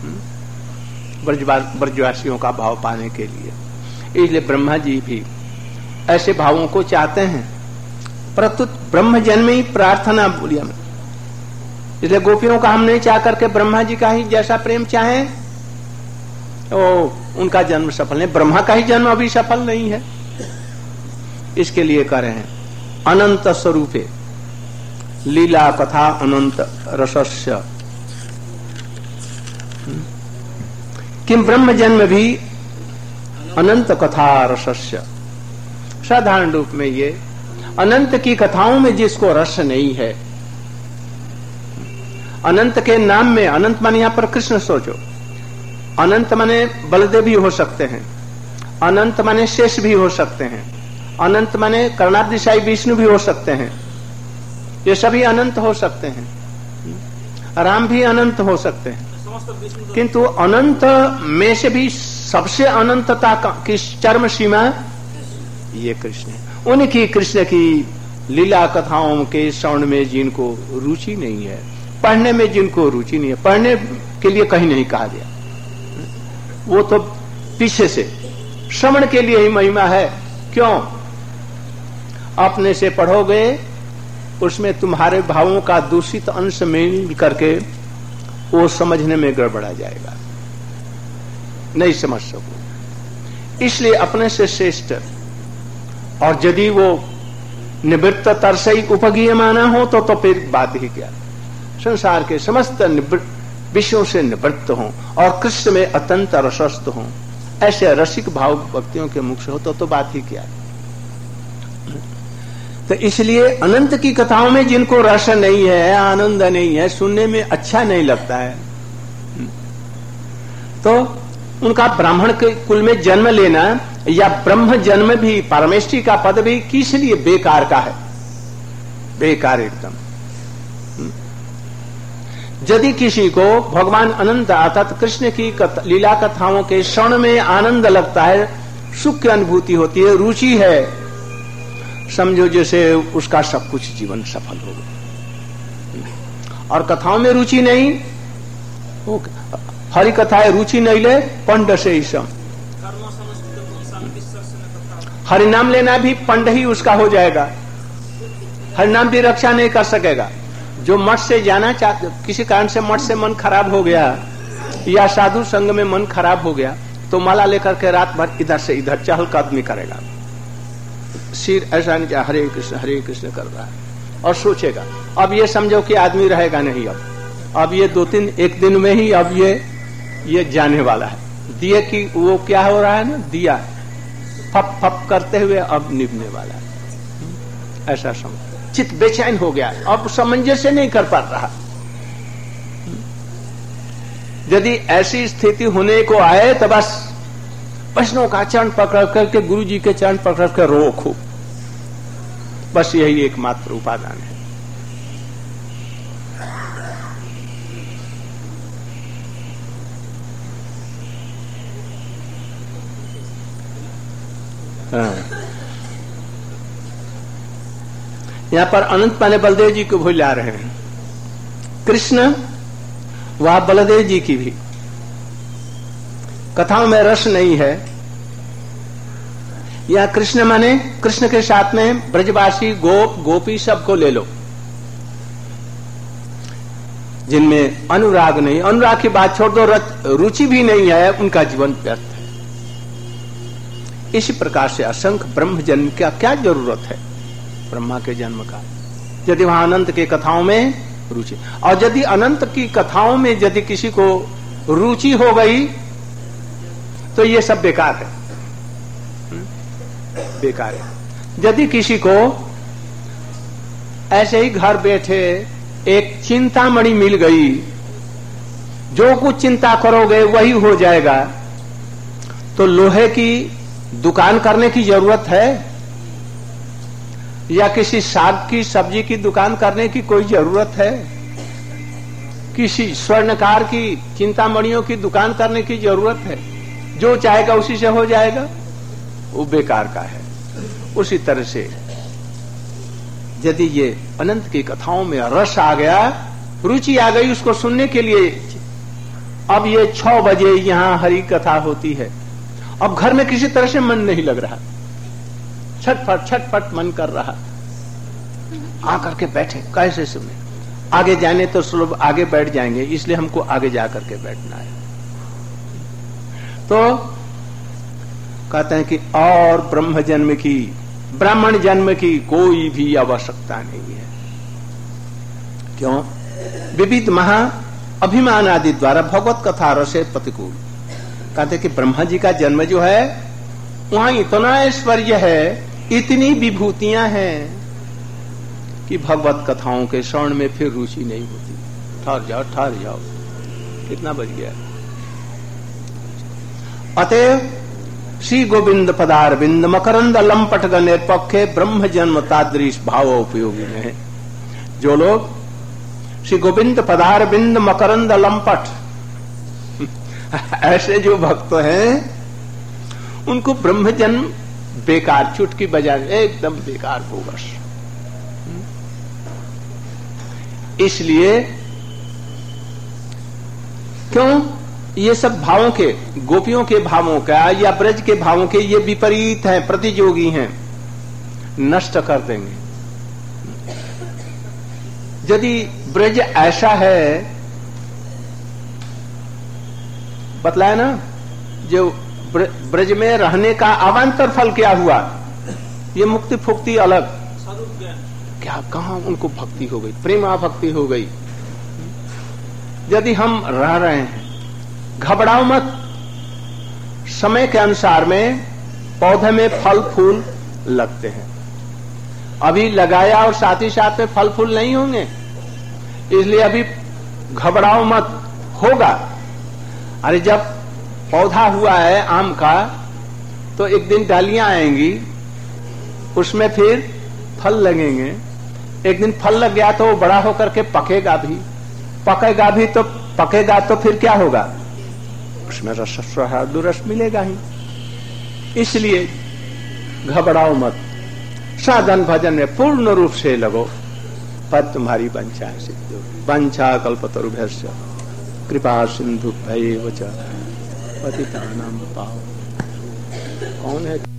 ब्रजवासियों का भाव पाने के लिए। इसलिए ब्रह्मा जी भी ऐसे भावों को चाहते हैं। परंतु ब्रह्म जन्म ही प्रार्थना बोलिए हमें, इसलिए गोपियों का हम नहीं चाह करके ब्रह्मा जी का ही जैसा प्रेम चाहें, तो उनका जन्म सफल नहीं, ब्रह्मा का ही जन्म अभी सफल नहीं है। इसके लिए कह रहे हैं अनंत स्वरूपे लीला कथा अनंत रसस्य किम ब्रह्म जन्म भी अनंत कथा रसस्य। साधारण रूप में ये अनंत की कथाओं में जिसको रस नहीं है, अनंत के नाम में, अनंत माने यहां पर कृष्ण सोचो, अनंत माने बलदेव भी हो सकते हैं, अनंत माने शेष भी हो सकते हैं, अनंत माने कर्णादिशाई विष्णु भी हो सकते हैं, ये सभी अनंत हो सकते हैं, राम भी अनंत हो सकते हैं। किंतु अनंत में से भी सबसे अनंतता की चरम सीमा ये कृष्ण है। उनकी कृष्ण की लीला कथाओं के श्रवण में जिनको रुचि नहीं है, पढ़ने में जिनको रुचि नहीं है, पढ़ने के लिए कहीं नहीं कहा गया, वो तो पीछे से श्रवण के लिए ही महिमा है। क्यों? अपने से पढ़ोगे उसमें तुम्हारे भावों का दूषित अंश मिल करके वो समझने में गड़बड़ा जाएगा, नहीं समझ सको। इसलिए अपने से श्रेष्ठ, और यदि वो निवृत्त तरसई उपगीय माना हो तो फिर बात ही क्या, संसार के समस्त विषयों से निवृत्त हों और कृष्ण में अत्यंत रसस्थ हों, ऐसे रसिक भाव भक्तियों के मुख से हो तो बात ही क्या। तो इसलिए अनंत की कथाओं में जिनको रस नहीं है, आनंद नहीं है, सुनने में अच्छा नहीं लगता है, तो उनका ब्राह्मण के कुल में जन्म लेना या ब्रह्म जन्म भी, परमेष्ठी का पद भी किस लिए बेकार का है, बेकार एकदम। यदि किसी को भगवान अनंत अर्थात कृष्ण की लीला कथाओं के श्रवण में आनंद लगता है, सुख की अनुभूति होती है, रुचि है, समझो जैसे उसका सब कुछ जीवन सफल हो गया। और कथाओं में रुचि नहीं, हरि कथाएं रुचि नहीं ले पंड से ईसम, हरि नाम लेना भी पंड ही उसका हो जाएगा, हरि नाम भी रक्षा नहीं कर सकेगा। जो मठ से जाना चाहते, किसी कारण से मठ से मन खराब हो गया या साधु संग में मन खराब हो गया, तो माला लेकर के रात भर इधर से इधर चहलकदमी करेगा, सिर ऐसा नहीं हरे कृष्ण कर रहा है और सोचेगा। अब ये समझो कि आदमी रहेगा नहीं, अब ये 2-3 एक दिन में ही अब ये जाने वाला है। दिए की वो क्या हो रहा है ना, दिया फप फप करते हुए अब निभने वाला है, ऐसा समझ। चित्त बेचैन हो गया, अब सामंजस्य नहीं कर पा रहा। यदि ऐसी स्थिति होने को आए तो बस वैष्णव का चरण पकड़ करके, गुरु जी के चरण पकड़ कर रो खूब, बस यही एकमात्र उपादान है। यहां पर अनंत माने बलदेव जी को भूल जा रहे हैं। कृष्ण वह बलदेव जी की भी कथाओं में रस नहीं है। या कृष्ण माने कृष्ण के साथ में ब्रजवासी गोप गोपी सबको ले लो, जिनमें अनुराग नहीं, अनुराग की बात छोड़ दो, रुचि भी नहीं है, उनका जीवन व्यर्थ है। इसी प्रकार से असंख्य ब्रह्म जन्म का क्या जरूरत है ब्रह्मा के जन्म का, यदि वहां अनंत के कथाओं में रुचि। और यदि अनंत की कथाओं में यदि किसी को रुचि हो गई तो ये सब बेकार है, बेकार है। यदि किसी को ऐसे ही घर बैठे एक चिंतामणि मिल गई, जो कुछ चिंता करोगे वही हो जाएगा, तो लोहे की दुकान करने की जरूरत है या किसी साग की सब्जी की दुकान करने की कोई जरूरत है? किसी स्वर्णकार की चिंतामणियों की दुकान करने की जरूरत है? जो चाहेगा उसी से हो जाएगा, वो बेकार का है। उसी तरह से यदि ये अनंत की कथाओं में रस आ गया, रुचि आ गई उसको सुनने के लिए, अब ये 6 बजे यहां हरि कथा होती है, अब घर में किसी तरह से मन नहीं लग रहा, छटपट छटपट मन कर रहा, आकर के बैठे कैसे सुने? आगे जाने तो सुलभ आगे बैठ जाएंगे, इसलिए हमको आगे जाकर के बैठना है। तो कहते हैं कि और ब्रह्म जन्म की, ब्राह्मण जन्म की कोई भी आवश्यकता नहीं है। क्यों? विविध महा अभिमान आदि द्वारा भगवत कथा रसे प्रतिकूल। कहते कि ब्रह्मा जी का जन्म जो है वहां इतना ऐश्वर्य है, इतनी विभूतियां हैं कि भगवत कथाओं के श्रवण में फिर रुचि नहीं होती। ठहर जाओ, कितना बज गया? अतएव श्री गोविंद पदारविंद मकरंद लंपट गणे पक्षे ब्रह्म जन्म तादृश भाव उपयोगी है। जो लोग श्री गोविंद पदारविंद मकरंद लंपट ऐसे जो भक्त हैं, उनको ब्रह्म जन्म बेकार, चुटकी बजाए एकदम बेकार बोगस। इसलिए क्यों? ये सब भावों के, गोपियों के भावों का या ब्रज के भावों के ये विपरीत हैं, प्रतियोगी हैं, नष्ट कर देंगे। यदि ब्रज ऐसा है, बतलाया ना, जो ब्रज में रहने का अवान्तर फल क्या हुआ? ये मुक्ति फुक्ति अलग, क्या कहां उनको भक्ति हो गई, प्रेमा भक्ति हो गई। यदि हम रह रहे हैं, घबराओ मत, समय के अनुसार में पौधे में फल फूल लगते हैं। अभी लगाया और साथ ही साथ में फल फूल नहीं होंगे, इसलिए अभी घबराओ मत, होगा। अरे जब पौधा हुआ है आम का, तो एक दिन डालियां आएंगी, उसमें फिर फल लगेंगे। एक दिन फल लग गया तो वो बड़ा होकर के पकेगा तो फिर क्या होगा, उसमें रस स्वादु रस मिलेगा ही। इसलिए घबराओ मत, साधन भजन में पूर्ण रूप से लगो, पर तुम्हारी वंचा सिद्ध होगी। वंचा कल्पतरुभ्यश्च कृपा सिंधुभ्यैव च पतितानां पावनेभ्यो। कौन है?